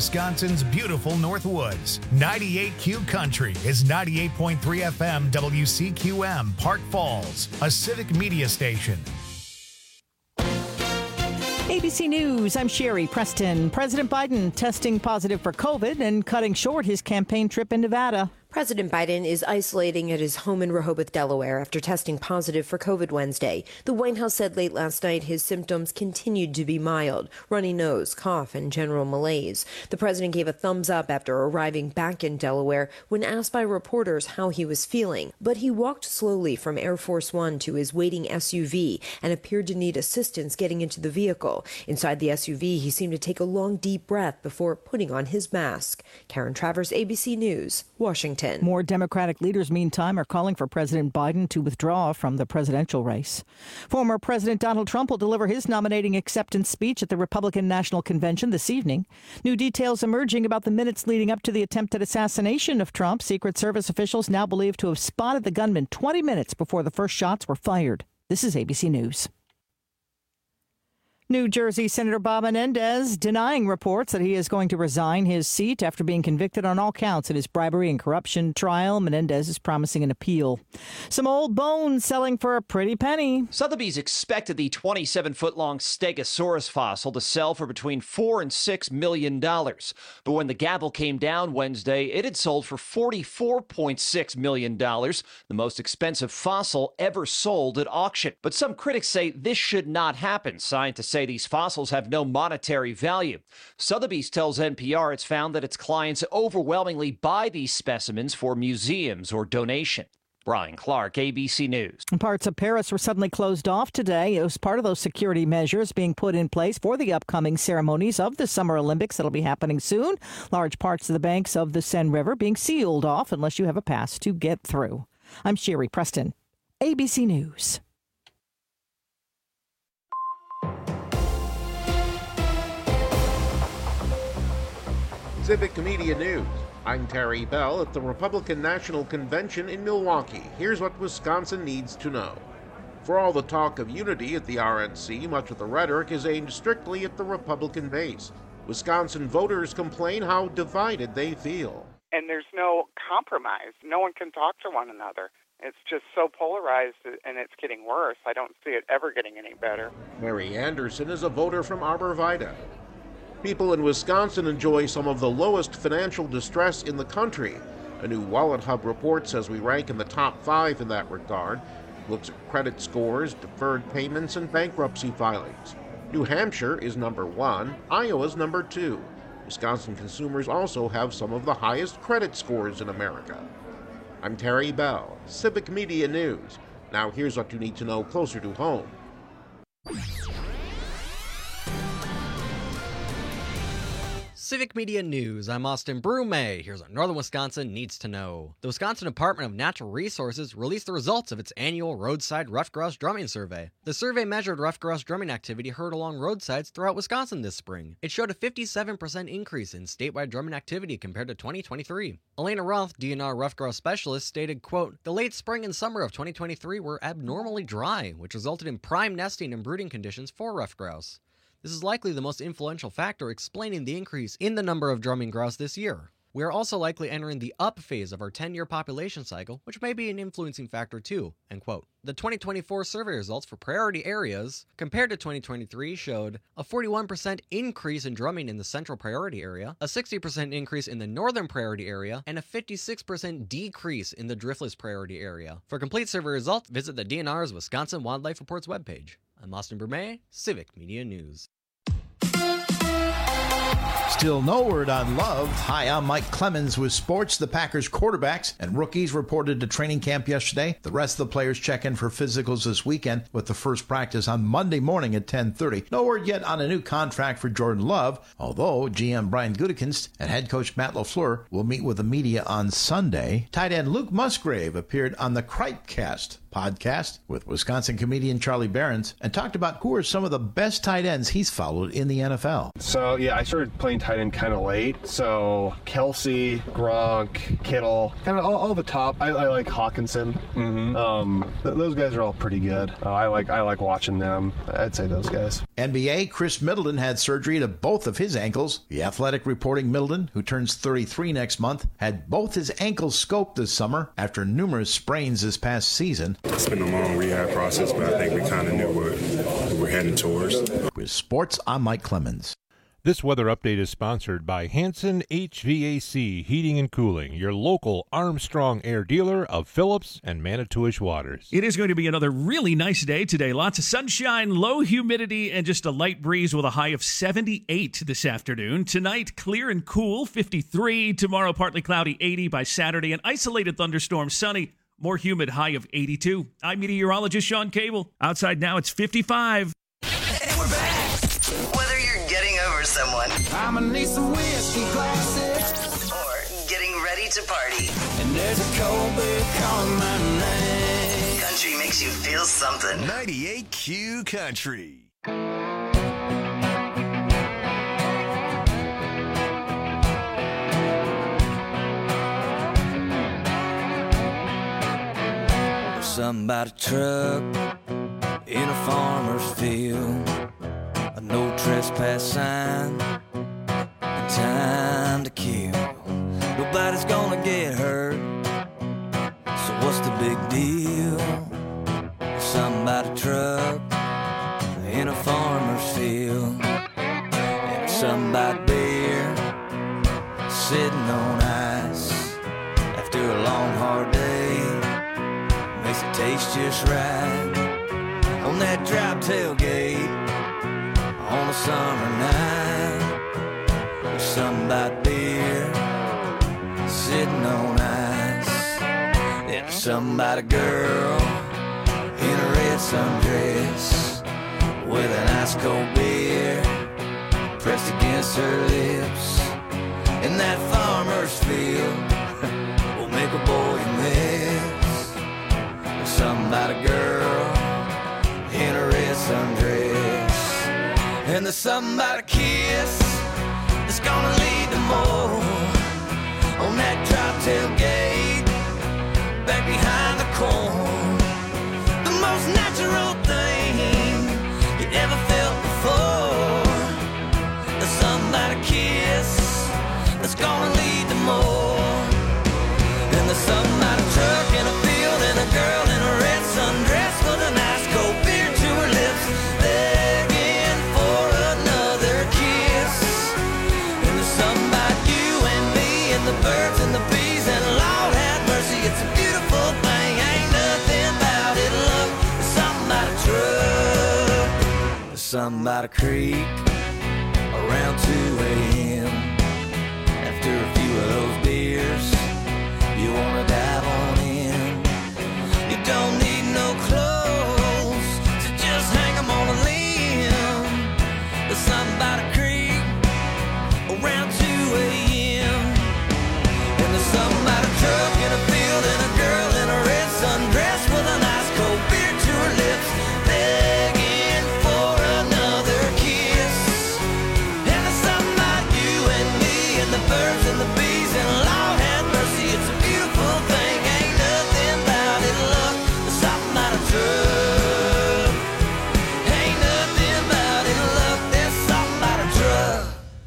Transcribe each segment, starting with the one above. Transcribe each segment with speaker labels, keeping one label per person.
Speaker 1: Wisconsin's beautiful Northwoods. 98Q Country is 98.3 FM WCQM, Park Falls, a Civic Media station.
Speaker 2: ABC News, I'm Sherry Preston. President Biden testing positive for COVID and cutting short his campaign trip in Nevada.
Speaker 3: President Biden is isolating at his home in Rehoboth, Delaware, after testing positive for COVID Wednesday. The White House said late last night his symptoms continued to be mild: runny nose, cough, and general malaise. The president gave a thumbs up after arriving back in Delaware when asked by reporters how he was feeling. But he walked slowly from Air Force One to his waiting SUV and appeared to need assistance getting into the vehicle. Inside the SUV, he seemed to take a long, deep breath before putting on his mask. Karen Travers, ABC News, Washington.
Speaker 2: More Democratic leaders, meantime, are calling for President Biden to withdraw from the presidential race. Former President Donald Trump will deliver his nominating acceptance speech at the Republican National Convention this evening. New details emerging about the minutes leading up to the attempted assassination of Trump. Secret Service officials now believe to have spotted the gunman 20 minutes before the first shots were fired. This is ABC News. New Jersey Senator Bob Menendez denying reports that he is going to resign his seat after being convicted on all counts in his bribery and corruption trial. Menendez is promising an appeal. Some old bones selling for a pretty penny.
Speaker 4: Sotheby's expected the 27-foot-long Stegosaurus fossil to sell for between $4 and $6 million. But when the gavel came down Wednesday, it had sold for $44.6 million, the most expensive fossil ever sold at auction. But some critics say this should not happen. Scientists say these fossils have no monetary value. Sotheby's tells NPR it's found that its clients overwhelmingly buy these specimens for museums or donation. Brian Clark, ABC News.
Speaker 2: Parts of Paris were suddenly closed off today. It was part of those security measures being put in place for the upcoming ceremonies of the Summer Olympics that'll be happening soon. Large parts of the banks of the Seine River being sealed off unless you have a pass to get through. I'm Sherry Preston, ABC News.
Speaker 5: Civic Media News. I'm Terry Bell at the Republican National Convention in Milwaukee. Here's what Wisconsin needs to know. For all the talk of unity at the RNC, much of the rhetoric is aimed strictly at the Republican base. Wisconsin voters complain how divided they feel.
Speaker 6: And there's no compromise. No one can talk to one another. It's just so polarized, and it's getting worse. I don't see it ever getting any better.
Speaker 5: Mary Anderson is a voter from Arbor Vitae. People in Wisconsin enjoy some of the lowest financial distress in the country. A new Wallet Hub report says we rank in the top 5 in that regard. It looks at credit scores, deferred payments, and bankruptcy filings. New Hampshire is number 1, Iowa's number 2. Wisconsin consumers also have some of the highest credit scores in America. I'm Terry Bell, Civic Media News. Now here's what you need to know closer to home.
Speaker 7: Civic Media News, I'm Austin Brume. Here's what Northern Wisconsin needs to know. The Wisconsin Department of Natural Resources released the results of its annual roadside ruffed grouse drumming survey. The survey measured ruffed grouse drumming activity heard along roadsides throughout Wisconsin this spring. It showed a 57% increase in statewide drumming activity compared to 2023. Elena Roth, DNR ruffed grouse specialist, stated, quote, "The late spring and summer of 2023 were abnormally dry, which resulted in prime nesting and brooding conditions for ruffed grouse. This is likely the most influential factor explaining the increase in the number of drumming grouse this year. We are also likely entering the up phase of our 10-year population cycle, which may be an influencing factor too," end quote. The 2024 survey results for priority areas compared to 2023 showed a 41% increase in drumming in the central priority area, a 60% increase in the northern priority area, and a 56% decrease in the driftless priority area. For complete survey results, visit the DNR's Wisconsin Wildlife Reports webpage. I'm Austin Brume, Civic Media News.
Speaker 8: Still no word on Love. Hi, I'm Mike Clemens with sports. The Packers quarterbacks and rookies reported to training camp yesterday. The rest of the players check in for physicals this weekend with the first practice on Monday morning at 10:30. No word yet on a new contract for Jordan Love, although GM Brian Gutekunst and head coach Matt LaFleur will meet with the media on Sunday. Tight end Luke Musgrave appeared on the Cripecast podcast with Wisconsin comedian Charlie Behrens and talked about who are some of the best tight ends he's followed in the NFL.
Speaker 9: So, yeah, I started playing tight end kind of late. So, Kelsey, Gronk, Kittle, kind of all the top. I like Hawkinson. Those guys are all pretty good. I like watching them. I'd say those guys.
Speaker 8: NBA, Chris Middleton had surgery to both of his ankles. The Athletic reporting Middleton, who turns 33 next month, had both his ankles scoped this summer after numerous sprains this past season.
Speaker 10: It's been a long rehab process, but I think we kind of knew what we're heading towards.
Speaker 8: With sports, I'm Mike Clemens.
Speaker 11: This weather update is sponsored by Hanson HVAC Heating and Cooling, your local Armstrong Air dealer of Phillips and Manitowish Waters.
Speaker 12: It is going to be another really nice day today. Lots of sunshine, low humidity, and just a light breeze with a high of 78 this afternoon. Tonight, clear and cool, 53. Tomorrow, partly cloudy, 80 by Saturday. An isolated thunderstorm, sunny, more humid, high of 82. I'm meteorologist Sean Cable. Outside now, it's 55.
Speaker 13: And we're back. Whether you're getting over someone,
Speaker 14: I'ma need some whiskey glasses,
Speaker 13: or getting ready to party,
Speaker 14: and there's a cold beer calling my name.
Speaker 13: Country makes you feel something.
Speaker 15: 98Q Country.
Speaker 14: Something about a truck in a farmer's field, a no trespass sign, and time to kill. Nobody's gonna get hurt, so what's the big deal? Something about a truck in a farmer's field, and something about beer sitting on ice after a long hard day. Makes it taste just right on that drop tailgate on a summer night. There's something about beer sitting on ice. There's something about a girl in a red sundress with an ice cold beer pressed against her lips. And that farmer's field will make a boy miss. Something about a girl in a red sundress, and there's something about a kiss that's gonna lead to more on that drop tailgate back behind the corn. The most natural thing you ever felt before. There's something about a kiss that's gonna lead to more, and there's something about a truck in a field and a girl in a red sundress with a nice cold beer to her lips, begging for another kiss. And there's something about you and me and the birds and the bees, and Lord have mercy, it's a beautiful thing. Ain't nothing about it, look. There's something about a truck, there's something about a creek around 2 a.m. After a few of those beers, you wanna dive on in. You don't need no clothes to just hang them on a limb. There's something about a creek around 2 a.m. And there's something about a truck in a field and a girl in a red sundress with a nice cold beer to her lips, begging for another kiss. And there's something about you and me and the birds and the bees, and Lord have mercy, it's a beautiful thing. Ain't nothing about it, look. There's something about a truck. Ain't nothing about it, look. There's something about a truck.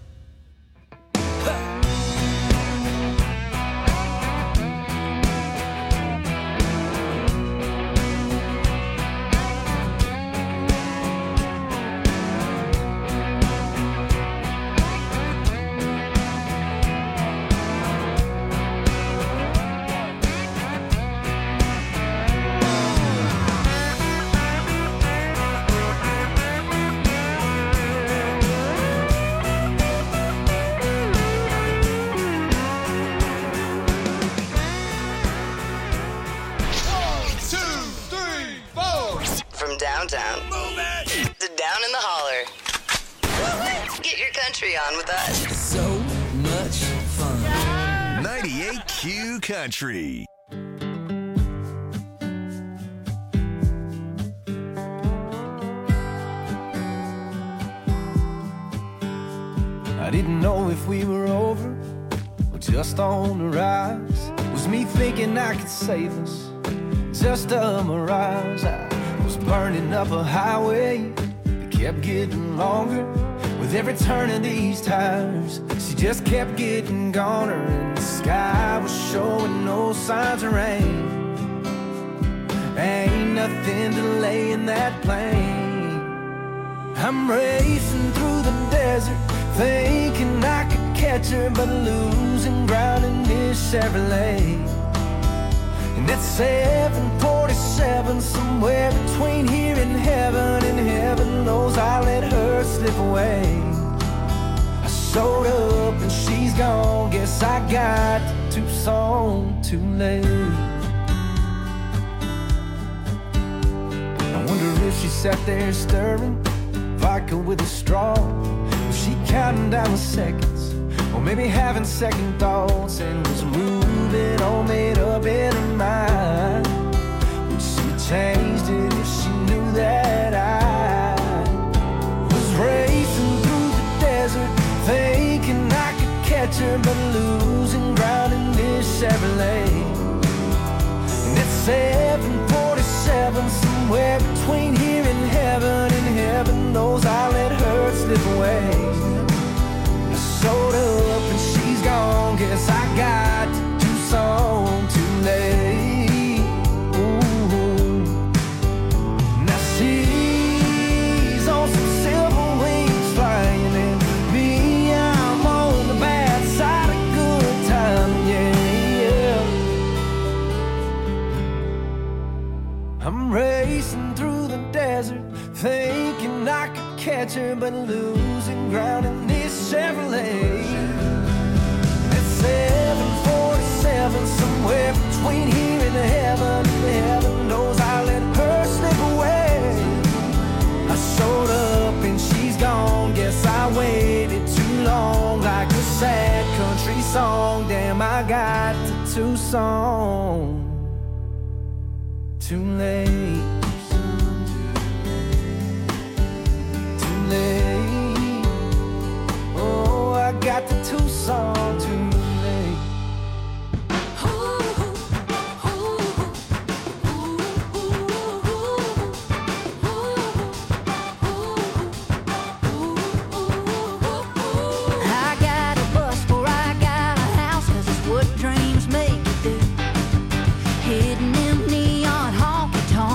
Speaker 13: From downtown to down in the holler. Get your country on with us.
Speaker 14: So much fun.
Speaker 15: 98Q Country.
Speaker 16: didn't know if we were over or just on the rise. Was me thinking I could save us, just a mirage. I was burning up a highway that kept getting longer with every turn of these tires. She just kept getting goner, and the sky was showing no signs of rain. Ain't nothing delaying that plane. I'm racing through the desert, thinking I could catch her, but losing ground in this Chevrolet. And at 747, somewhere between here and heaven knows I let her slip away. I showed up and she's gone, guess I got to Tucson too late. I wonder if she sat there stirring vodka with a straw. Was she counting down the seconds, or maybe having second thoughts, and was moving all made up in her mind? Would she changed it if she knew that I was racing through the desert, thinking I could catch her, but losing ground in this Chevrolet? And at 747, somewhere between here and heaven knows I let her slip away. I showed up and she's gone, guess I got to Tucson too late. Ooh. Now she's on some silver wings flying, and me, I'm on the bad side of good time, yeah. I'm racing through the desert, thinking I could catch her, but losing ground in this Chevrolet. At 747, somewhere between here and heaven knows I let her slip away. I showed up and she's gone, guess I waited too long, like a sad country song. Damn, I got to Tucson too late. Oh, I got to Tucson too late.
Speaker 17: I got a bus before I got a house, 'cause it's what dreams make you do. Hitting them neon honky tonks.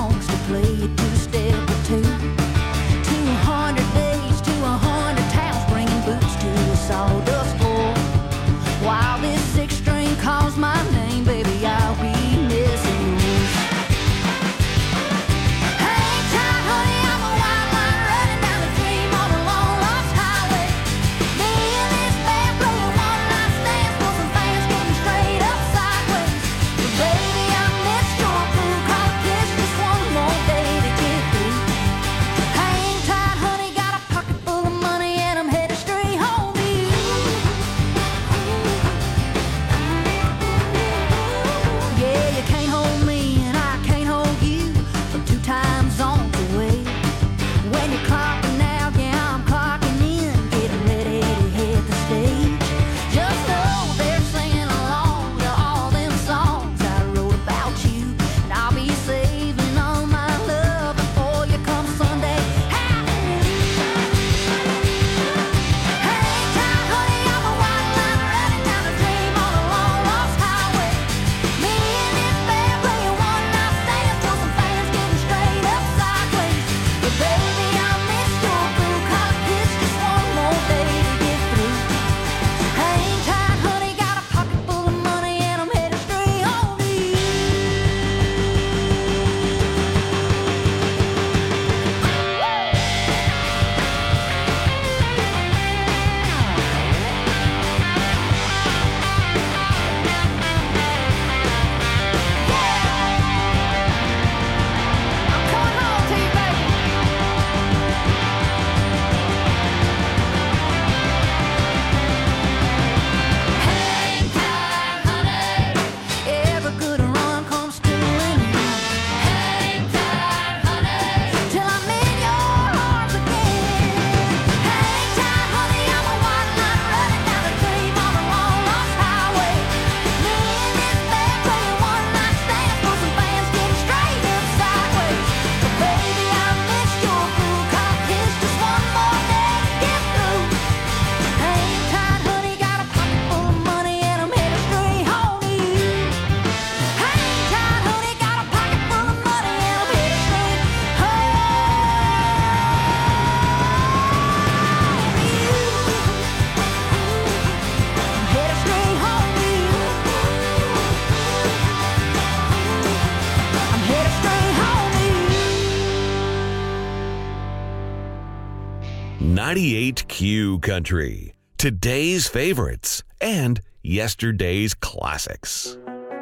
Speaker 15: 98Q Country. Today's favorites and yesterday's classics.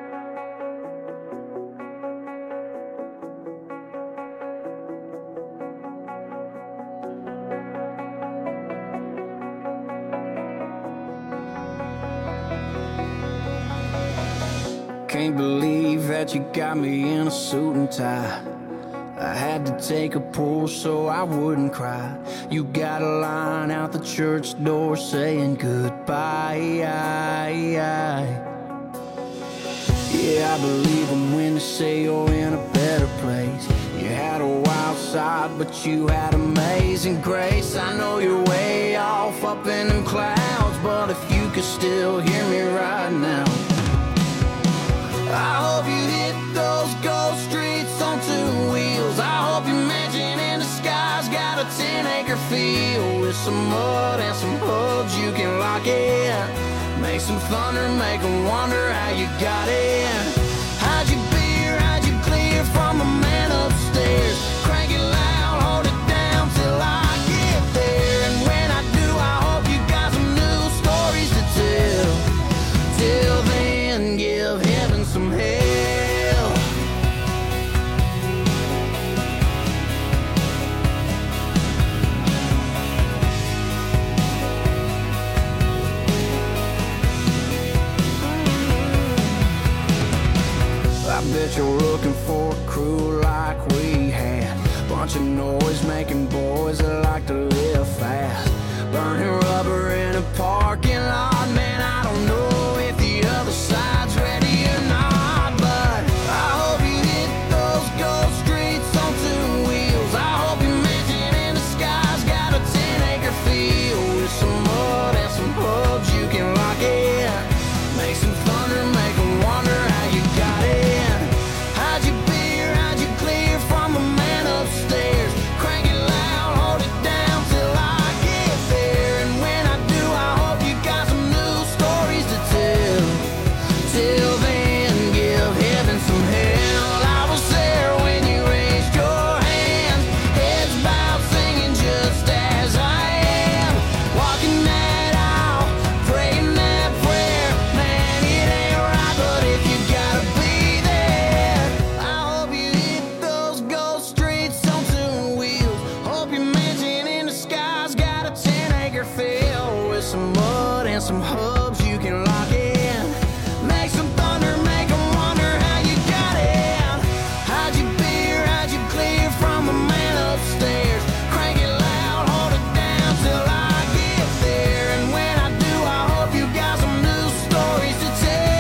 Speaker 16: Can't believe that you got me in a suit and tie. I had to take a pull so I wouldn't cry. You got a line out the church door saying goodbye. Yeah, I believe them when they say you're in a better place. You had a wild side, but you had amazing grace. I know you're way off up in them clouds, but if you could still hear me right now, I hope you hit those ghost streets on two wheels. I hope your mansion in the sky's got a 10-acre field with some mud and some hubs you can lock in. Make some thunder, make them wonder how you got in. How'd you beer, how'd you clear from a man upstairs? Crank it loud, hold it down till I get there. And when I do, I hope you got some new stories to tell. Till then, give heaven some hell. I bet you're looking for a crew like we had. Bunch of noise-making boys that like to live fast. Burning rubber in a parking lot. Man, I don't know if the other side's ready or not, but I hope you hit those ghost streets on two wheels. I hope your mansion in the sky's got a 10-acre field with some mud and some hubs you can lock in. Make some thunder, make them wonder how you got in. How'd you beer, how'd you clear from a man upstairs? Crank it loud, hold it down till I get there. And when I do, I hope you got some new stories to tell. Till then, give heaven some hell. I was there when you raised your hands, heads bowed, singing just as I am. Walking that aisle, praying that prayer. Man, it ain't right, but if you gotta be there, I hope you hit those ghost streets on two wheels. Hope your mansion in the sky's got a 10-acre field with some mud and some hubs you can lock in. Make some thunder, make them wonder how you got in. How'd you beer, how'd you clear from a man upstairs? Crank it loud, hold it down till I get there. And when I do, I hope you got some new stories to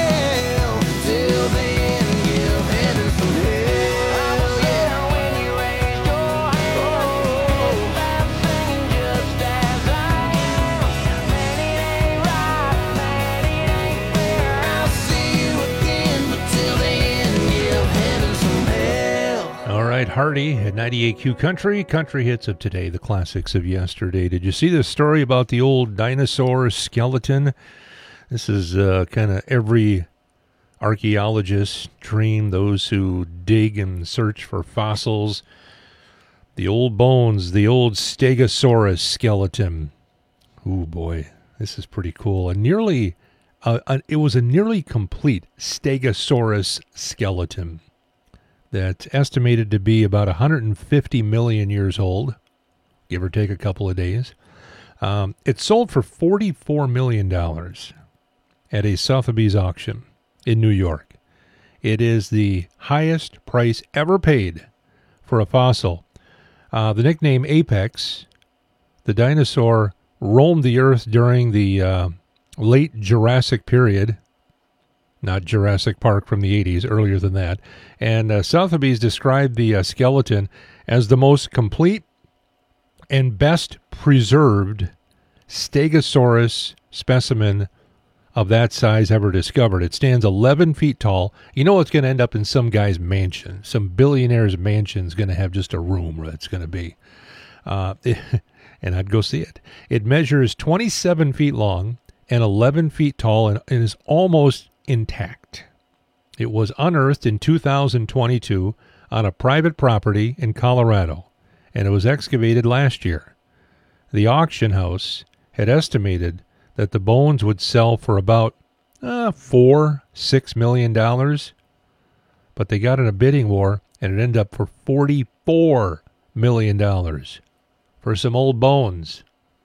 Speaker 16: tell. Till then, give heaven some hell. Yeah, when you raised your hand, I'm singing just as I am. Man, it ain't right, man, it ain't fair. I'll see you again, but till then, give heaven some hell.
Speaker 11: All right, Hardy at 98Q Country. Country hits of today, the classics of yesterday. Did you see this story about the old dinosaur skeleton? This is kind of every archaeologist's dream, those who dig and search for fossils. The old bones, the old Stegosaurus skeleton. Ooh, boy, this is pretty cool. It was a nearly complete Stegosaurus skeleton that's estimated to be about 150 million years old, give or take a couple of days. It sold for $44 million at a Sotheby's auction in New York. It is the highest price ever paid for a fossil. The nickname Apex, the dinosaur roamed the earth during the late Jurassic period, not Jurassic Park from the 80s, earlier than that. And Sotheby's described the skeleton as the most complete and best preserved Stegosaurus specimen of that size ever discovered. It stands 11 feet tall. You know it's going to end up in some guy's mansion. Some billionaire's mansion's going to have just a room where it's going to be. And I'd go see it. It measures 27 feet long and 11 feet tall and is almost intact. It was unearthed in 2022 on a private property in Colorado, and it was excavated last year. the auction house had estimated that the bones would sell for about $4-6 million, but they got in a bidding war and it ended up for $44 million for some old bones.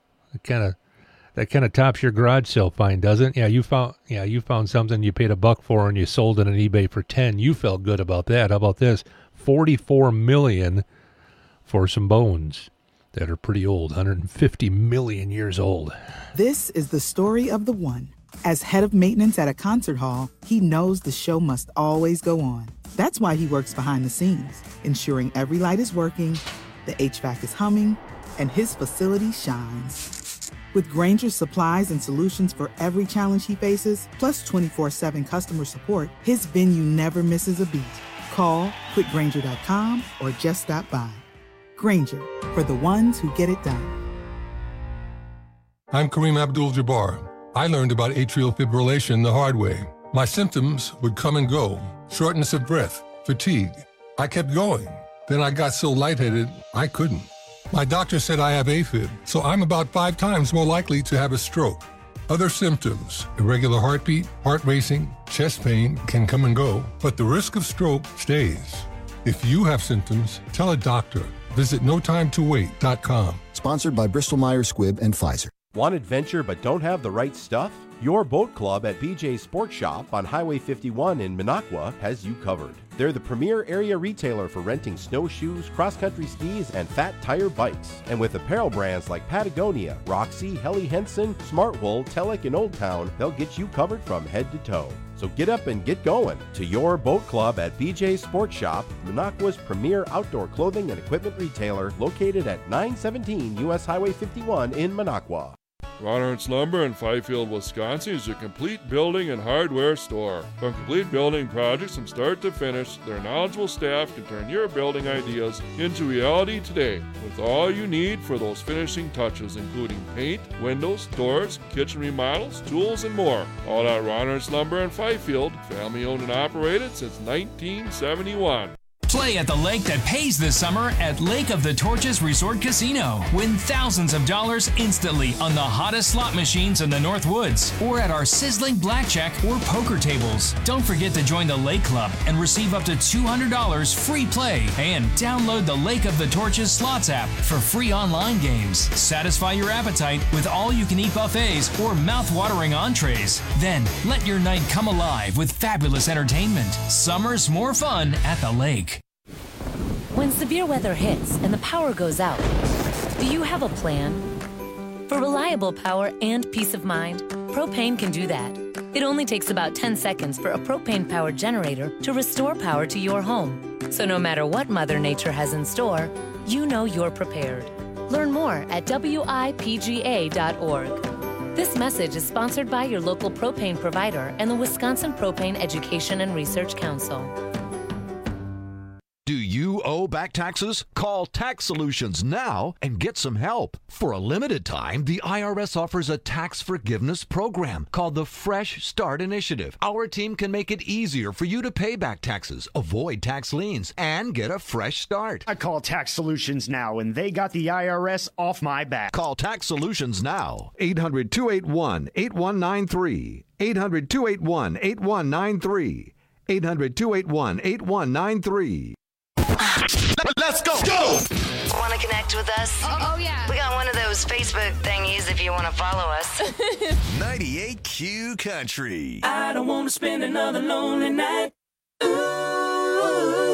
Speaker 11: That kind of tops your garage sale find, doesn't it? You found something you paid $1 for and you sold it on eBay for $10. You felt good about that. How about this? $44 million for some bones that are pretty old, 150 million years old.
Speaker 18: This is the story of the one. As head of maintenance at a concert hall, he knows the show must always go on. That's why he works behind the scenes, ensuring every light is working, the HVAC is humming, and his facility shines. With Grainger's supplies and solutions for every challenge he faces, plus 24/7 customer support, his venue never misses a beat. Call quickgrainger.com or just stop by. Grainger, for the ones who get it done.
Speaker 19: I'm Kareem Abdul-Jabbar. I learned about atrial fibrillation the hard way. My symptoms would come and go. Shortness of breath, fatigue. I kept going. Then I got so lightheaded, I couldn't. My doctor said I have AFib, so I'm about 5 times more likely to have a stroke. Other symptoms, irregular heartbeat, heart racing, chest pain can come and go, but the risk of stroke stays. If you have symptoms, tell a doctor. Visit notimetowait.com.
Speaker 20: Sponsored by Bristol-Myers Squibb and Pfizer.
Speaker 21: Want adventure but don't have the right stuff? Your boat club at BJ's Sports Shop on Highway 51 in Minocqua has you covered. They're the premier area retailer for renting snowshoes, cross-country skis, and fat tire bikes. And with apparel brands like Patagonia, Roxy, Helly Hansen, Smartwool, Telek, and Old Town, they'll get you covered from head to toe. So get up and get going to your boat club at BJ's Sports Shop, Minocqua's premier outdoor clothing and equipment retailer located at 917 U.S. Highway 51 in Minocqua.
Speaker 22: Ron Ernst Lumber in Fifield, Wisconsin is your complete building and hardware store. From complete building projects from start to finish, their knowledgeable staff can turn your building ideas into reality today with all you need for those finishing touches, including paint, windows, doors, kitchen remodels, tools, and more. All at Ron Ernst Lumber in Fifield, family owned and operated since 1971.
Speaker 23: Play at the lake that pays this summer at Lake of the Torches Resort Casino. Win thousands of dollars instantly on the hottest slot machines in the North Woods or at our sizzling blackjack or poker tables. Don't forget to join the Lake Club and receive up to $200 free play and download the Lake of the Torches Slots app for free online games. Satisfy your appetite with all-you-can-eat buffets or mouth-watering entrees. Then let your night come alive with fabulous entertainment. Summer's more fun at the lake.
Speaker 24: When severe weather hits and the power goes out, do you have a plan? For reliable power and peace of mind, Propane can do that. It only takes about 10 seconds for a propane-powered generator to restore power to your home. So no matter what Mother Nature has in store, you know you're prepared. Learn more at WIPGA.org. This message is sponsored by your local propane provider and the Wisconsin Propane Education and Research Council.
Speaker 25: Do you owe back taxes? Call Tax Solutions now and get some help. For a limited time, the IRS offers a tax forgiveness program called the Fresh Start Initiative. Our team can make it easier for you to pay back taxes, avoid tax liens, and get a fresh start.
Speaker 26: I call Tax Solutions now, and they got the IRS off my back.
Speaker 25: Call Tax Solutions now. 800-281-8193. 800-281-8193. 800-281-8193.
Speaker 13: Let's go! Want to connect with us? Oh, yeah. We got one of those Facebook thingies if you want to follow us.
Speaker 15: 98Q Country.
Speaker 16: I don't want to spend another lonely night. Ooh.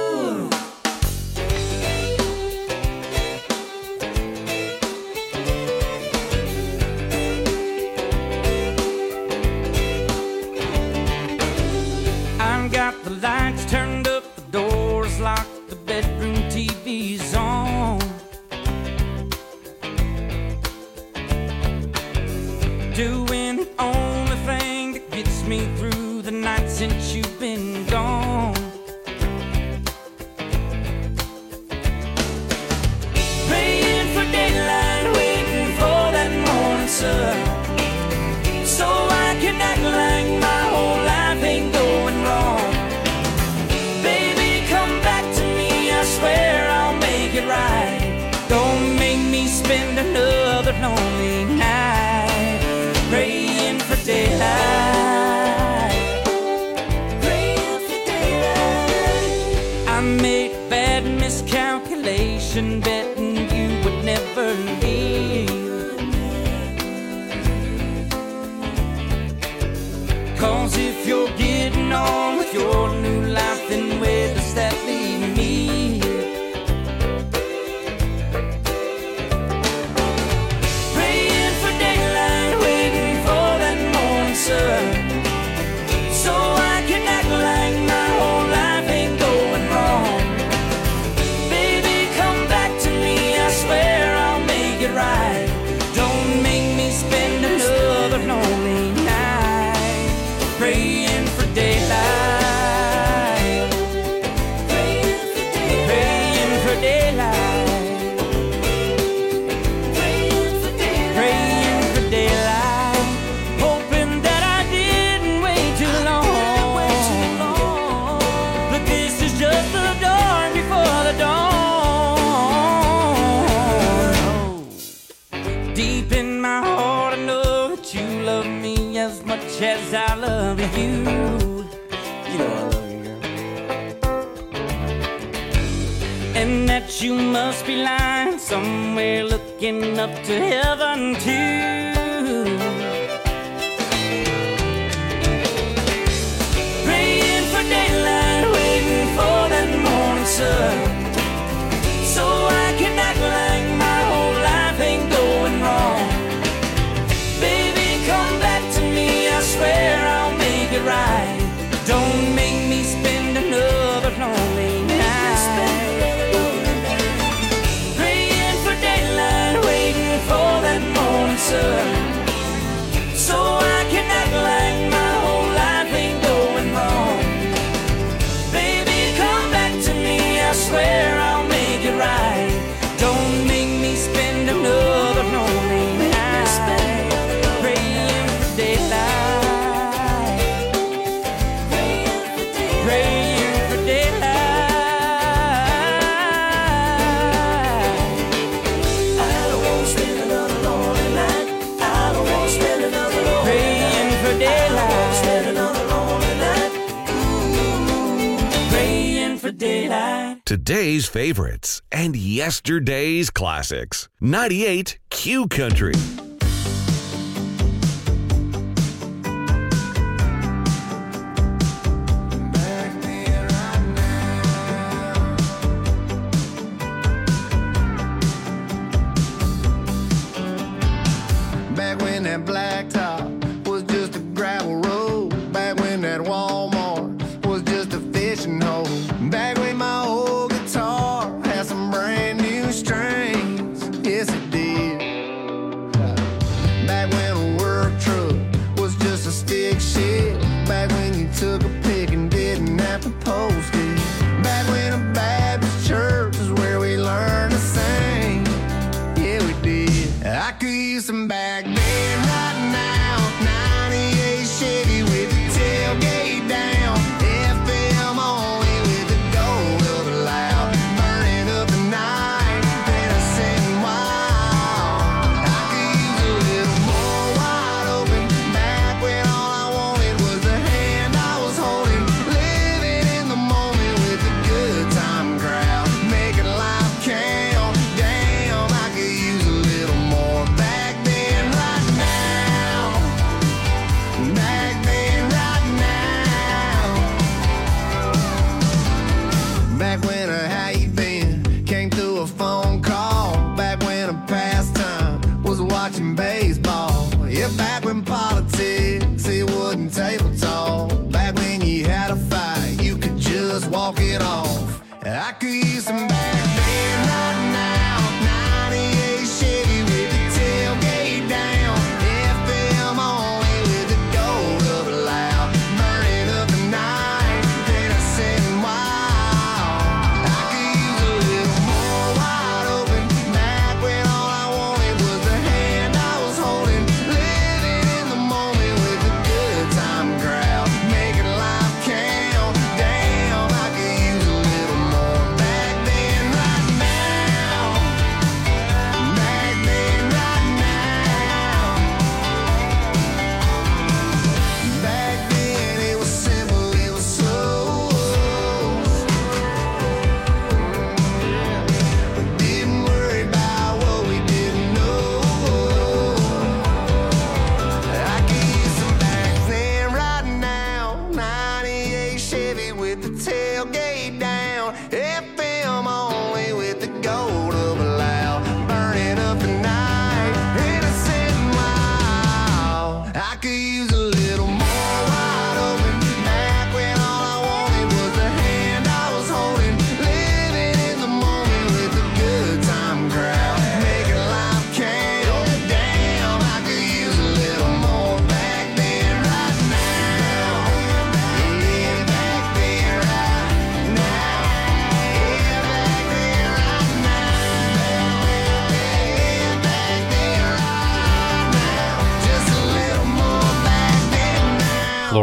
Speaker 16: I've got the lights turned up, the doors locked, the bedroom TV's on. Doing the only thing that gets me through the night since you've been gone. Praying for daylight, waiting for that morning sun, so I can act like my whole life ain't going wrong. Baby, come back to me, I swear I'll make it right. Don't make me spend another
Speaker 14: another lonely night, praying for daylight, praying for daylight. I made a bad miscalculation, betting you would never leave. 'Cause if you're getting on with your new life, then where does that leave me? Praying for daylight, waiting for that morning sun, so I can act like my whole life ain't going wrong. Baby, come back to me, I swear I'll make it right. Don't make me spend another lonely night, praying for daylight, praying for daylight, praying for daylight, praying for daylight, hoping that I didn't wait too long. But this is just the dawn before the dawn. Deep in my heart, I know that you love me as much as I love you. You know I love you, girl. And that you must be lying somewhere looking up to heaven too. Praying for daylight, waiting for that morning sun, so I can act like my whole life ain't going wrong. Baby, come back to me, I swear I'll make it right. Don't make me spend another lonely night, praying for daylight, waiting for that morning sun, so I can act like my whole life ain't going wrong. Baby, come back to me, I swear I'll make it right. Don't make me spend another lonely night, praying for daylight, praying for daylight. I don't want to spend another lonely night. I don't want to spend another lonely night, praying for daylight. I don't want to spend another lonely night. Praying for daylight.
Speaker 15: Today's favorites and yesterday's classics. 98 Q Country.
Speaker 1: Back when that blacktop was just a gravel road. Back when that Walmart was just a fishing hole. Back when my old guitar had some brand new strings. Yes, it did.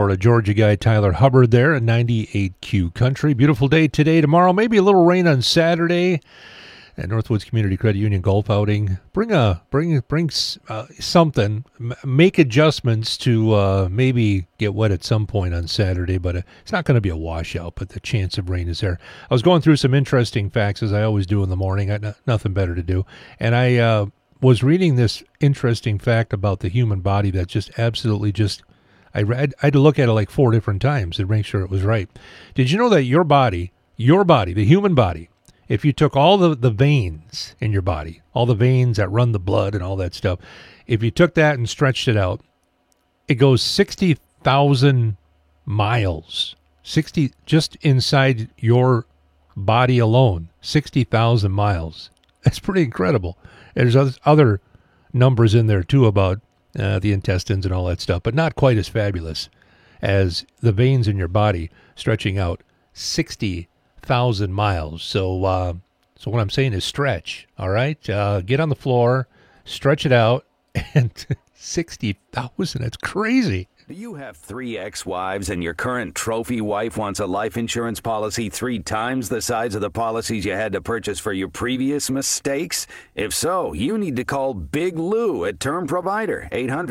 Speaker 11: Florida Georgia guy Tyler Hubbard there at 98Q Country. Beautiful day today, tomorrow, maybe a little rain on Saturday. At Northwoods Community Credit Union golf outing. Bring something. Make adjustments to maybe get wet at some point on Saturday, but it's not going to be a washout, but the chance of rain is there. I was going through some interesting facts, as I always do in the morning. I got nothing better to do. And I was reading this interesting fact about the human body that just absolutely I had to look at it like 4 different times to make sure it was right. Did you know that your body, the human body, if you took all the veins in your body, all the veins that run the blood and all that stuff, if you took that and stretched it out, it goes 60,000 miles. Just inside your body alone, 60,000 miles. That's pretty incredible. There's other numbers in there, too, about the intestines and all that stuff, but not quite as fabulous as the veins in your body stretching out 60,000 miles. So what I'm saying is stretch, all right? Get on the floor, stretch it out, and 60,000, that's crazy.
Speaker 2: Do you have 3 ex-wives and your current trophy wife wants a life insurance policy 3 times the size of the policies you had to purchase for your previous mistakes? If so, you need to call Big Lou at Term Provider,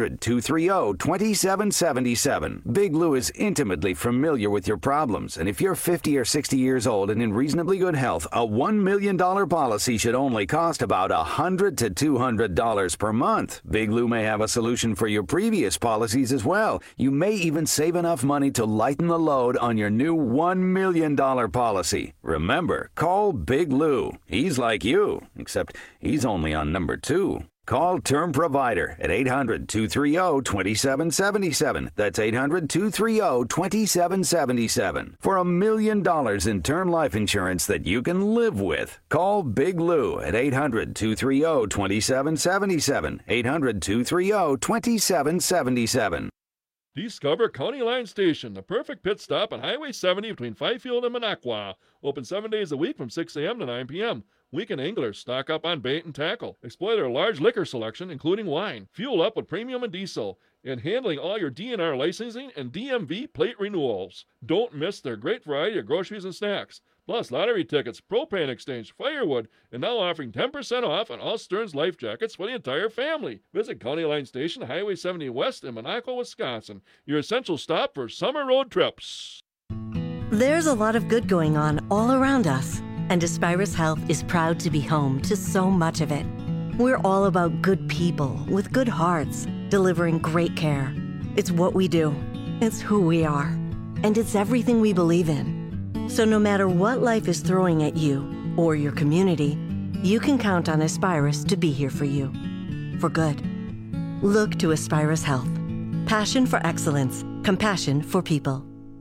Speaker 2: 800-230-2777. Big Lou is intimately familiar with your problems, and if you're 50 or 60 years old and in reasonably good health, a $1 million policy should only cost about $100 to $200 per month. Big Lou may have a solution for your previous policies as well. You may even save enough money to lighten the load on your new $1 million policy. Remember, call Big Lou. He's like you, except he's only on number 2. Call Term Provider at 800-230-2777. That's 800-230-2777. For $1 million in term life insurance that you can live with. Call Big Lou at 800-230-2777. 800-230-2777.
Speaker 22: Discover County Line Station, the perfect pit stop on Highway 70 between Fifield and Minocqua. Open 7 days a week from 6 a.m. to 9 p.m. Weekend anglers stock up on bait and tackle. Explore their large liquor selection, including wine. Fuel up with premium and diesel. And handling all your DNR licensing and DMV plate renewals. Don't miss their great variety of groceries and snacks. Plus lottery tickets, propane exchange, firewood, and now offering 10% off on all Stearns life jackets for the entire family. Visit County Line Station, Highway 70 West in Minocqua, Wisconsin. Your essential stop for summer road trips.
Speaker 3: There's a lot of good going on all around us, and Aspirus Health is proud to be home to so much of it. We're all about good people with good hearts, delivering great care. It's what we do, it's who we are, and it's everything we believe in. So no matter what life is throwing at you or your community, you can count on Aspirus to be here for you, for good. Look to Aspirus Health. Passion for excellence, compassion for people.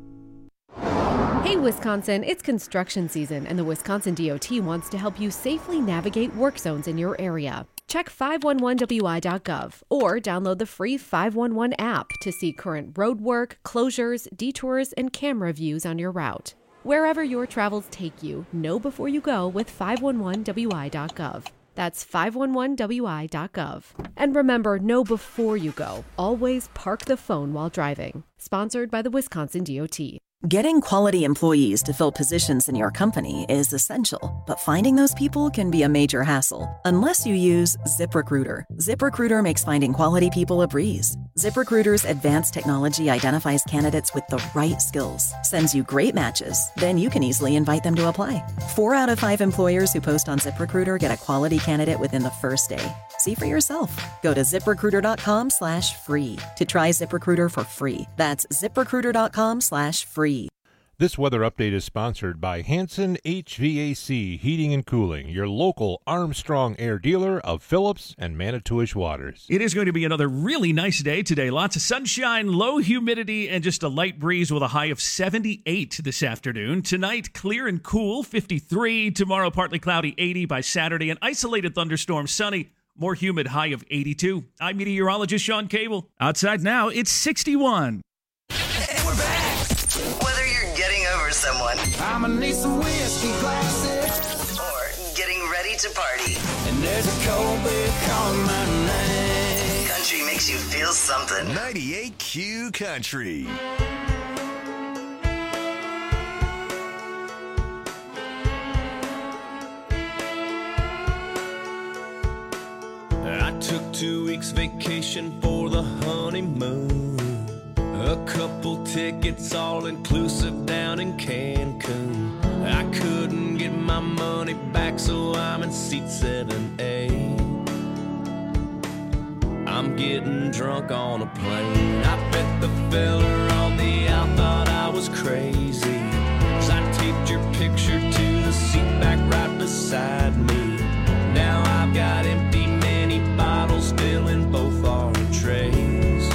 Speaker 4: Hey Wisconsin, it's construction season and the Wisconsin DOT wants to help you safely navigate work zones in your area. Check 511wi.gov or download the free 511 app to see current road work, closures, detours, and camera views on your route. Wherever your travels take you, know before you go with 511wi.gov. That's 511wi.gov. And remember, know before you go. Always park the phone while driving. Sponsored by the Wisconsin DOT.
Speaker 5: Getting quality employees to fill positions in your company is essential, but finding those people can be a major hassle unless you use ZipRecruiter. ZipRecruiter makes finding quality people a breeze. ZipRecruiter's advanced technology identifies candidates with the right skills, sends you great matches, then you can easily invite them to apply. 4 out of 5 employers who post on ZipRecruiter get a quality candidate within the first day. See for yourself. Go to ZipRecruiter.com/free to try ZipRecruiter for free. That's ZipRecruiter.com/free.
Speaker 11: This weather update is sponsored by Hanson HVAC Heating and Cooling, your local Armstrong Air dealer of Phillips and Manitowish Waters.
Speaker 12: It is going to be another really nice day today. Lots of sunshine, low humidity, and just a light breeze with a high of 78 this afternoon. Tonight, clear and cool, 53. Tomorrow, partly cloudy, 80 by Saturday. An isolated thunderstorm, sunny, more humid, high of 82. I'm meteorologist Sean Cable. Outside now, it's 61.
Speaker 13: Someone.
Speaker 16: I'ma need some whiskey glasses.
Speaker 13: Or getting ready to party.
Speaker 16: And there's a cold beer calling my name.
Speaker 13: Country country makes you feel something.
Speaker 15: 98Q Country.
Speaker 6: I took 2 weeks vacation for the honeymoon. A couple tickets all inclusive down in Cancun. I couldn't get my money back, so I'm in seat 7A. I'm getting drunk on a plane. I bet the fella on the out thought I was crazy, 'cause I taped your picture to the seat back right beside me. Now I've got empty mini bottles filling both our trays.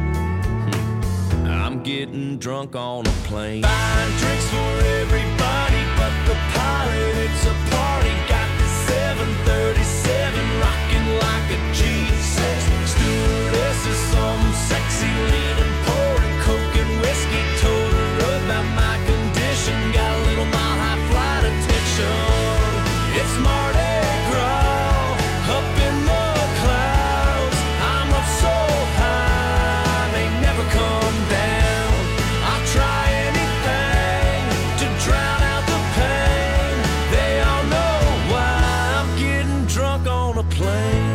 Speaker 6: I'm getting drunk on a plane. Buying drinks for everybody but the pilot. It's a party. Got the 737 rocking like a G6. Stewardess is some sexy leaning, pouring coke and whiskey. Told her about my condition. Got a little mile high flight attention. It's Mardi Gras up in the clouds. I'm up so high they never come down. I'll try anything to drown out the pain. They all know why I'm getting drunk on a plane.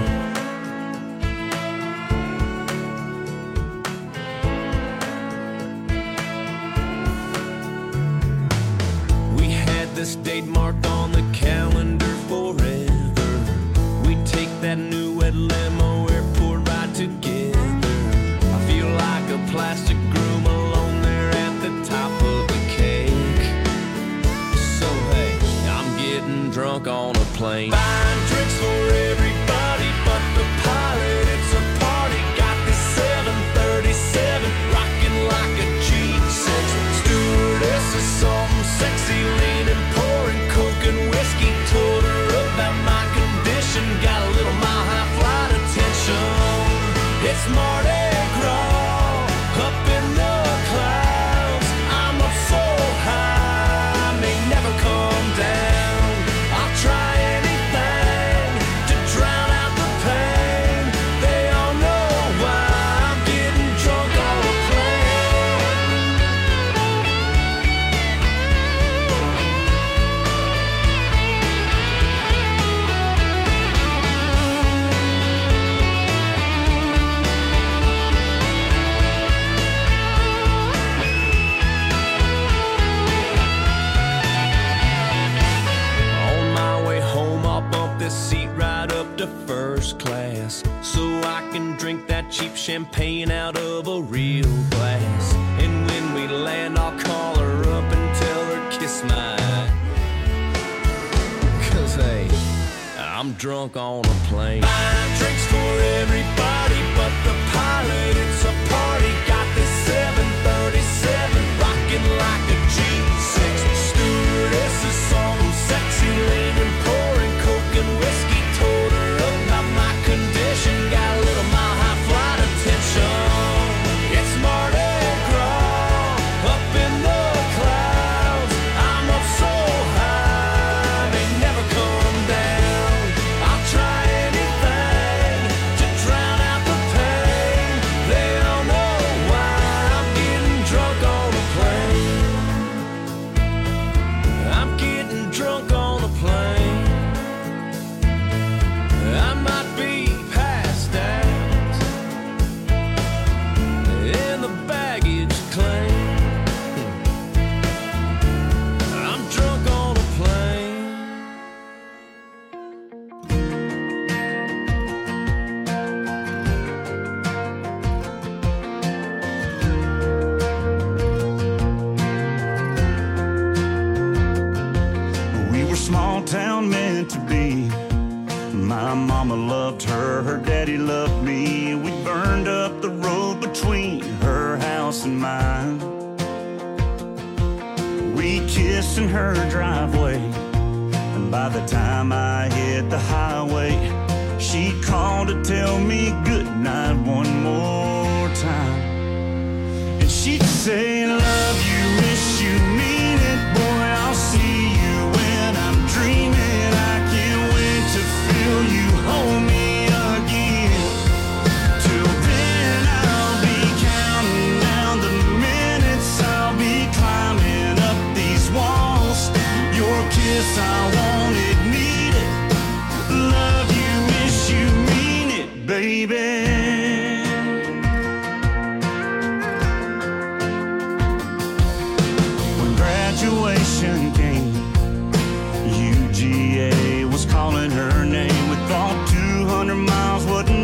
Speaker 6: We had this date marked on the calendar forever. We take that new red limo airport ride together. I feel like a plastic groom alone there at the top of the cake. So hey, I'm getting drunk on a plane. Buying drinks for everybody but the pilot. It's a party. Got this 737 rocking like a G6. Stewardess is some sexy leaning, pouring coke and whiskey. Told her about my condition. Got a little mile high flight attention. It's Mardi Gras up in the clouds. I'm up so high, may never come down. I'll try anything to drown out the pain. They all know why I'm getting drunk on a On my way home, I'll bump this seat right up to first class, so I can drink that cheap champagne out of a real glass. And when we land, I'll call her up and tell her kiss my eye. 'Cause hey, I'm drunk on a plane. Buying drinks for everybody but the pilot. It's a party. Got this 737 rocking like a G6. Stewardess is some sexy leaning, pouring coke and whiskey. Told her about my condition. Got a little mile high flight attention. It's Mardi Gras up in the clouds. I'm up so high they never come down. I'll try anything to drown out the pain. They all know why I'm getting drunk on a plane. I'm getting drunk on a plane. I might be passed out in the baggage claim. I'm drunk on a plane.
Speaker 7: We were small town meant to be. My mama loved her, her daddy loved me. We burned up the road between her house and mine. We kissed in her driveway, and by the time I hit the highway, she called to tell me goodnight one more time. And she'd say, love you, wish you mean it, boy, I'll see you when I'm dreaming. I can't wait to feel you hold me again. Till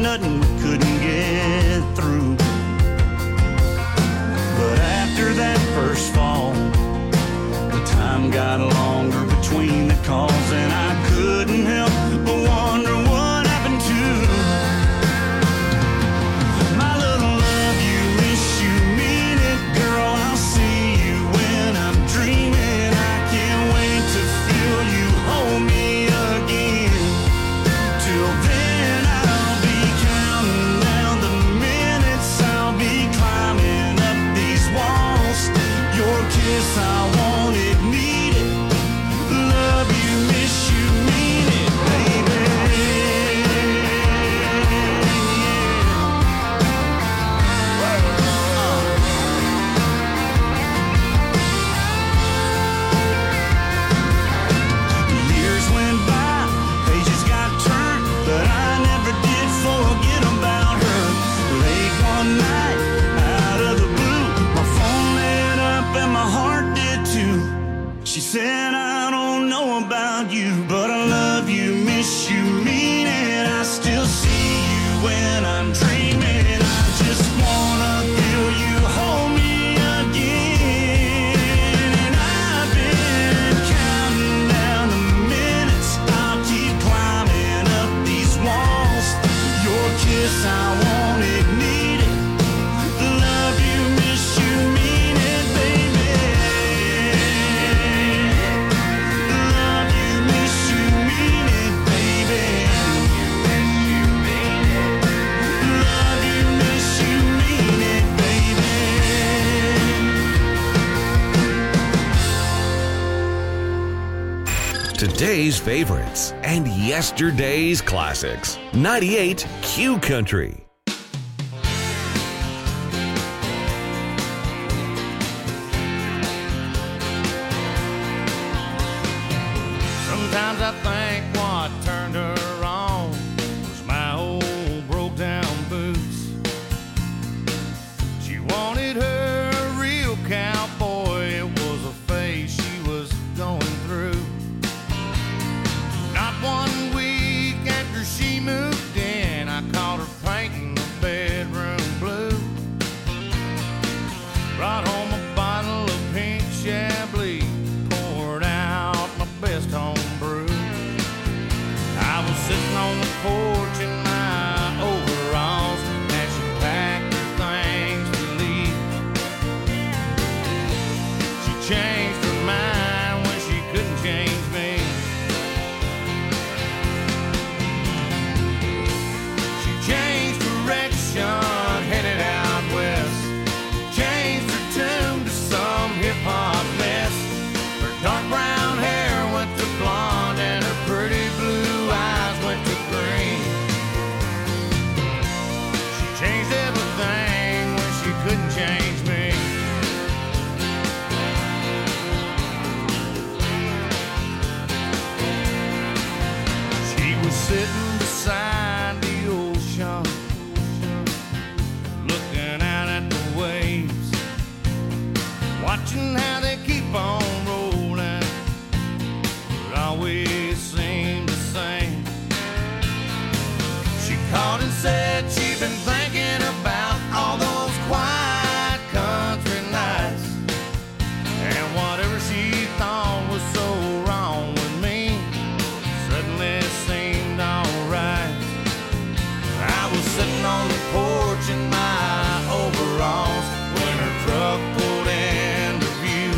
Speaker 7: nothing we couldn't get through. But after that first fall, the time got longer between the calls, and I couldn't help but wonder what happened to my little love. You wish you mean it, girl. I'll see you when I'm dreaming. I can't wait to feel you hold me again. Till then I'll be counting down the minutes. I'll be climbing up these walls. Your kiss, I want it, need it. Love you, miss you, mean it, baby. Years went by, pages got turned, but I never did forget about her. Late one night, out of the blue, my phone lit up and my heart did too. She said, I don't know about you, but I love you, miss you, mean it. I still see you when I'm dreaming. I just wanna feel you hold me again. And I've been counting down the minutes. I'll keep climbing up these walls. Your kiss, I want it, need it. Love you, miss you, mean it, baby. Love you, miss you, mean it, baby. Love you, miss you, mean it, baby.
Speaker 8: Today's favorites and yesterday's classics. 98 Q Country.
Speaker 6: Sometimes I think what turned her on was my old broke down boots. She wanted her a real cowboy. It was a phase she was going through. Not 1 week after she moved in, I caught her painting the bedroom blue. Brought home a bottle of pink Chablis, poured out my best home brew. I was sitting on the porch in my overalls as she packed her things to leave. She changed her mind when she couldn't change me. She changed direction, headed out west. Changed her tune to some hip-hop mess. Her dark brown hair went to blonde and her pretty blue eyes went to green. She changed everything when she couldn't change me. She was sitting beside the ocean, looking out at the waves, watching how they keep on rolling. It always seemed the same. She called and said she'd been thinking about all those quiet country nights, and whatever she thought was so wrong with me suddenly seemed alright. I was sitting on the porch in my overalls when her truck pulled into view.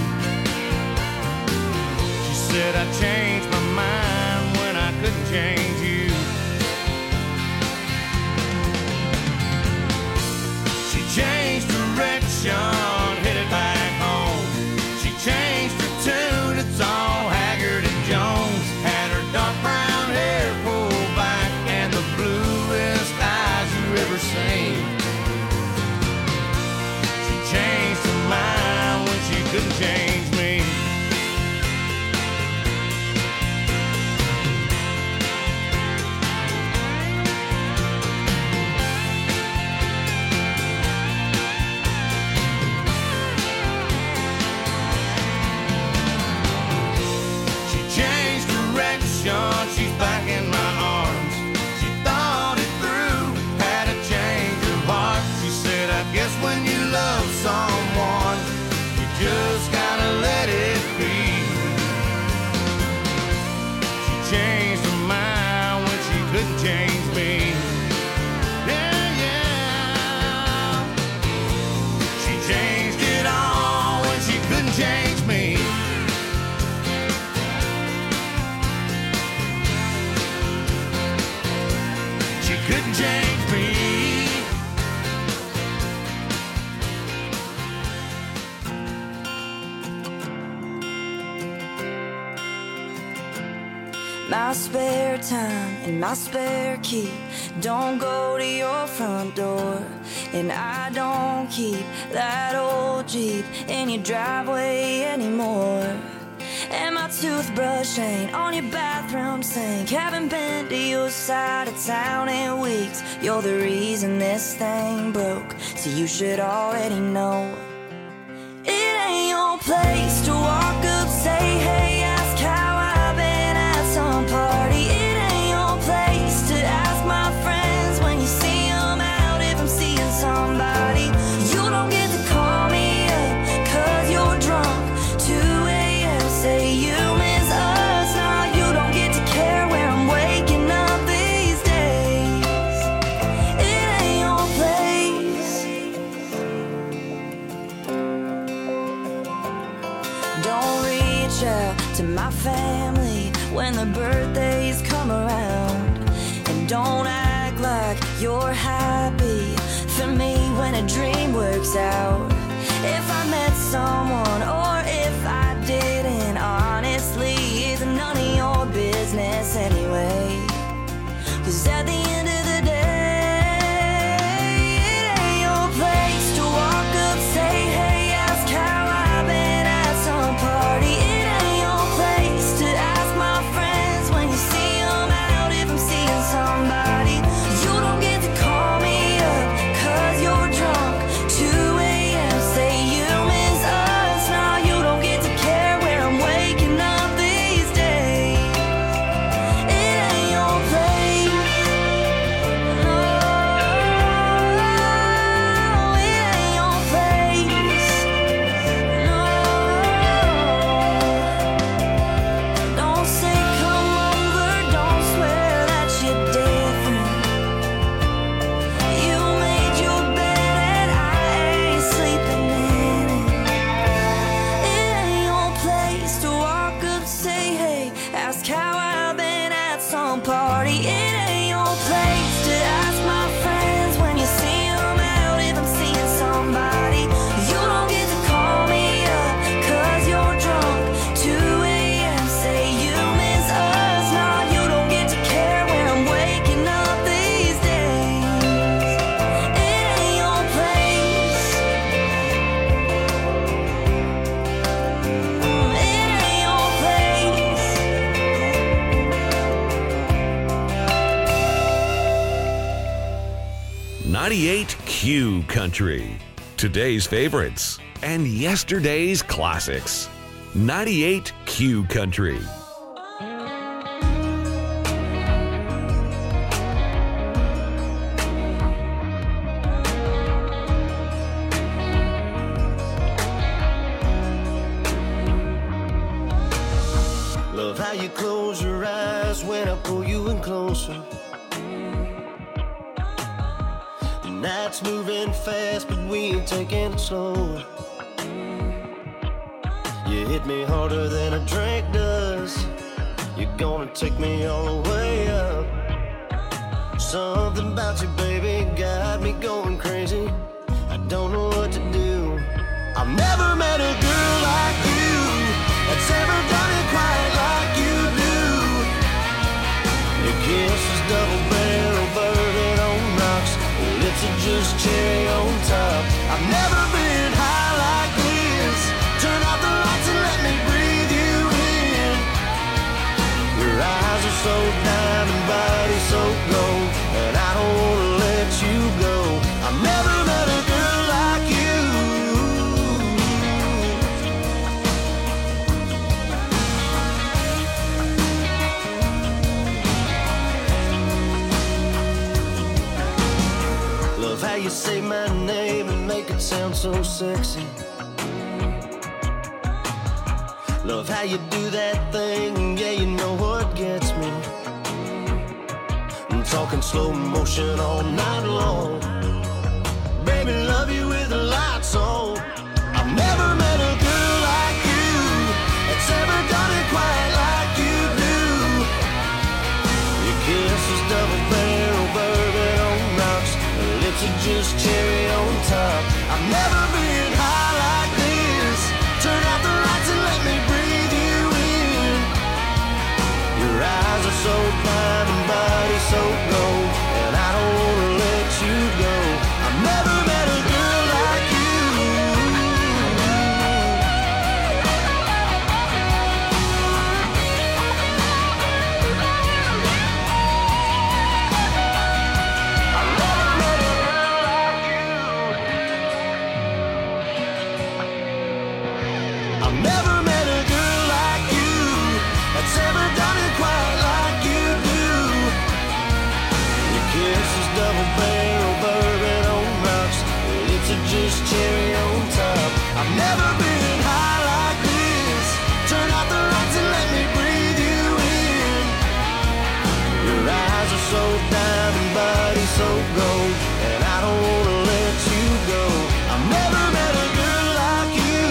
Speaker 6: She said, I changed my mind when I couldn't change you. couldn't change me.
Speaker 9: My spare time and my spare key don't go to your front door, and I don't keep that old Jeep in your driveway anymore. And my toothbrush ain't on your bathroom sink. Haven't been to your side of town in weeks. You're the reason this thing broke, so you should already know. It ain't your place to walk up, say hey, ask how I've been at some party. It ain't your place to ask my friends when you see them out if I'm seeing somebody. You don't get to call me up 'cause you're drunk. 2 a.m. say you miss us. Nah, you don't get to care where I'm waking up these days. It ain't your place. Don't reach out to my family when the birthdays come around, and don't act like you're happy for me when a dream works out. If I met someone or if I didn't, honestly, it's none of your business anyway. 'Cause at the end of the day, it ain't your place to walk up, say hey, ask how I've been at some party. It ain't your place to ask my friends when you see them out if I'm seeing somebody. You don't get to call me up 'cause you're drunk. 2 a.m. say you miss us. Nah, you don't get to care where I'm waking up these days. It ain't your place. No, it ain't your place. No, don't say come over, don't swear that you're different. You made your bed and I ain't sleeping in it. It ain't your place to walk up, say hey, ask how I've been at some party. It ain't your place to ask my friends when you see them out if I'm seeing somebody. You don't get to call me up 'cause you're drunk. 2 a.m. say you miss us. Nah, you don't get to care where I'm waking up these days. It ain't your place. It ain't your place.
Speaker 8: 98 Q Country. Today's favorites and yesterday's classics. 98 Q Country.
Speaker 10: Love how you close your eyes when I pull you in closer. The night's moving fast, but we ain't taking it slow. You hit me harder than a drink does. You're gonna take me all the way up. Something about you, baby, got me going crazy. I don't know what to do. I've never met a girl like you that's ever done it quite like you do. Your kiss is double barrel burning on rocks. Your lips are just cherry on top. I've never been high like this. Turn out the lights and let me breathe you in. Your eyes are so diamond, body so gold, and I don't wanna let you go. I've never met a girl like you. Love how you say my name and make it sound so sexy. Love how you do that thing, yeah, you know what gets me. I'm talking slow motion all night long. Baby, love you with the lights on. I've never met a girl like you that's ever done it quite like you do. Your kiss is double barrel bourbon I've never been high like this. Turn out the lights and let me breathe you in. Your eyes are so fine and body so gold, and I don't wanna let you go. I've never met a girl like you. I've never met a girl like you that's ever done it quite like you do. Your kiss is double barrel bourbon on rocks, and it's a just cherry on top. I've never been high like this. Turn out the lights and let me breathe you in. Your eyes are so diamond, body so gold, and I don't wanna let you go. I've never met a girl like you.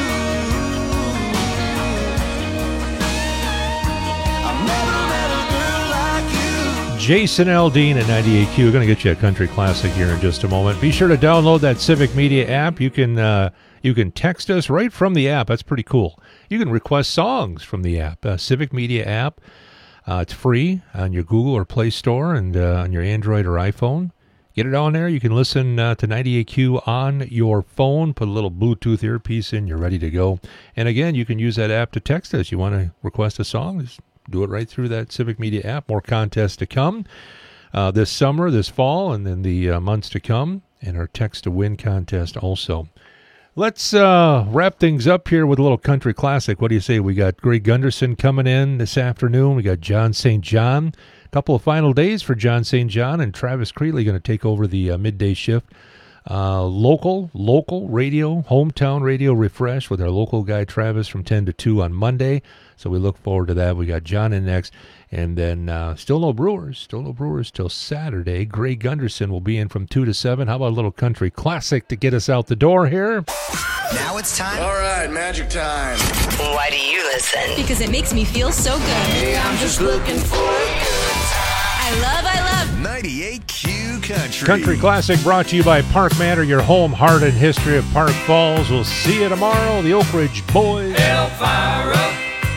Speaker 10: I've never met a girl like you.
Speaker 11: Jason Aldean at 98Q. We're going to get you a country classic here in just a moment. Be sure to download that Civic Media app. You can text us right from the app. That's pretty cool. You can request songs from the app. Civic Media app. It's free on your Google or Play Store and on your Android or iPhone. Get it on there. You can listen to 98Q on your phone. Put a little Bluetooth earpiece in. You're ready to go. And again, you can use that app to text us. You want to request a song? Just do it right through that Civic Media app. More contests to come this summer, this fall, and then the months to come. And our Text to Win contest also. Let's wrap things up here with a little country classic. What do you say? We got Greg Gunderson coming in this afternoon. We got John St. John. A couple of final days for John St. John, and Travis Creeley going to take over the midday shift. Local radio, hometown radio refresh with our local guy Travis from 10 to 2 on Monday. So we look forward to that. We got John in next. And then still no Brewers till Saturday. Greg Gunderson will be in from 2 to 7. How about a little country classic to get us out the door here?
Speaker 15: Now it's time. All right, magic time.
Speaker 13: Why do you listen?
Speaker 17: Because it makes me feel so good.
Speaker 15: Hey, I'm just looking for a good time.
Speaker 17: I love
Speaker 15: 98Q Country.
Speaker 11: Country Classic brought to you by Park Manor, your home, heart, and history of Park Falls. We'll see you tomorrow. The Oak Ridge Boys.
Speaker 6: Elvira,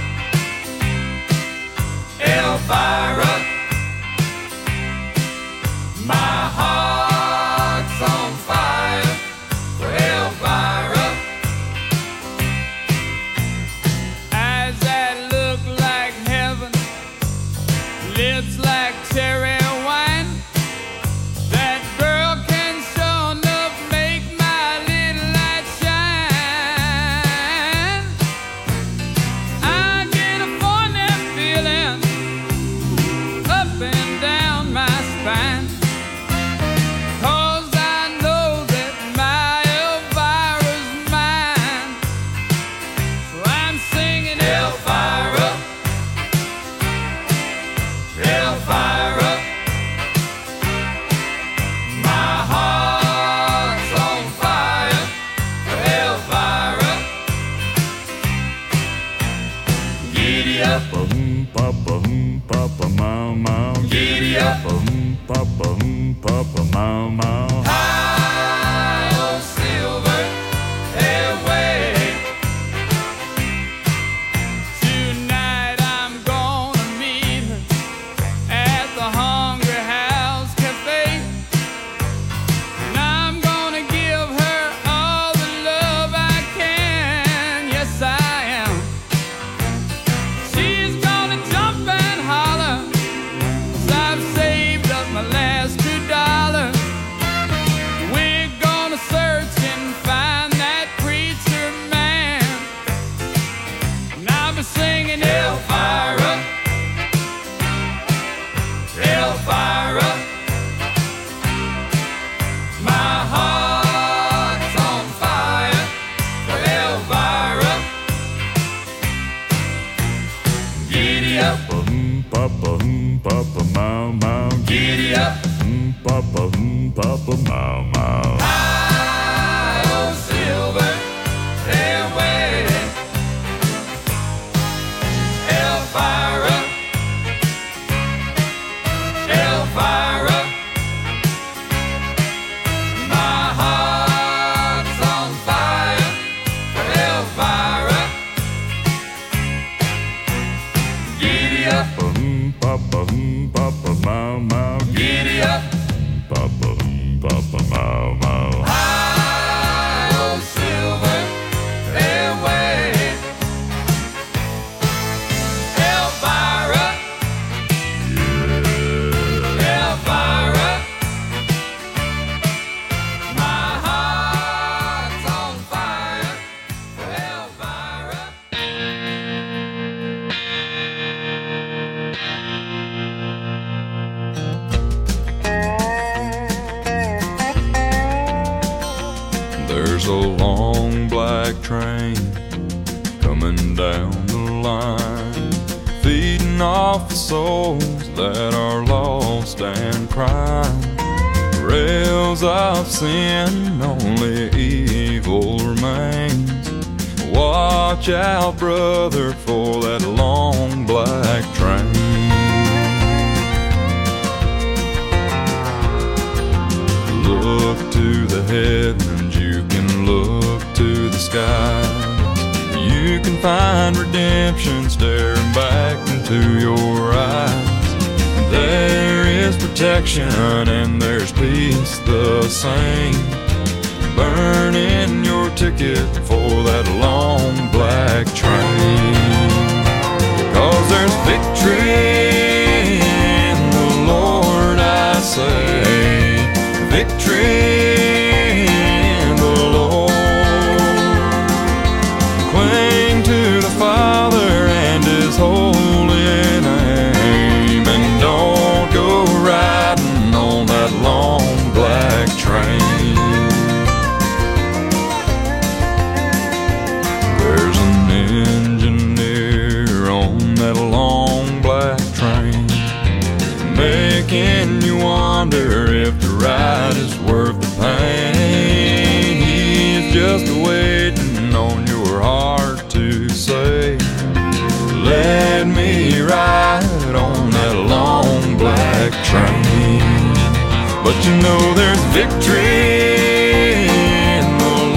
Speaker 6: Elvira, my heart's on fire for Elvira. Eyes that look like heaven, lips like cherry wine. That girl can sure enough make my little light shine. I get a funny feeling up and down my spine, 'cause I know that my Elvira's mine. So I'm singing Elvira, Elvira, my heart's on fire for Elvira. Giddy up,
Speaker 7: Papa, mama,
Speaker 6: giddy up,
Speaker 7: papa, mama.
Speaker 6: high on silver airway. Tonight I'm gonna meet her at the Hungry House Cafe, and I'm gonna give her all the love I can. Yes, I am. She's gonna jump and holler, 'cause I've saved up my last $2. We're gonna search and find that preacher man, and I'll be singing Elvira, Elvira, my heart's on fire for Elvira. Giddy up,
Speaker 7: Papa, mama,
Speaker 6: giddy up,
Speaker 7: papa, mama.
Speaker 6: high on silver airway. Elvira, Elvira, my heart's on
Speaker 18: There's a long black train coming down the line, feeding off the souls that are lost and crying. Rails of sin, only evil remains. Watch out, brother, for that long black train. Look to the heavens, you can look to the skies. You can find redemption staring back into your eyes. There is protection and there's peace the same. Burning your ticket for that long black train. 'Cause there's victory in the Lord, I say. Victory in the Lord. Cling to the Father and His holy name, and don't go riding on that long black train. There's an engineer on that long black train, making you wonder if the ride is worth the pain. He's just waiting on your heart to say, let me ride on that long black train. But you know there's victory